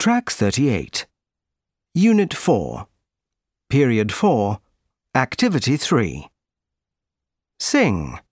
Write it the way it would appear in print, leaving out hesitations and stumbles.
Track 38. Unit 4. Period 4. Activity 3. Sing.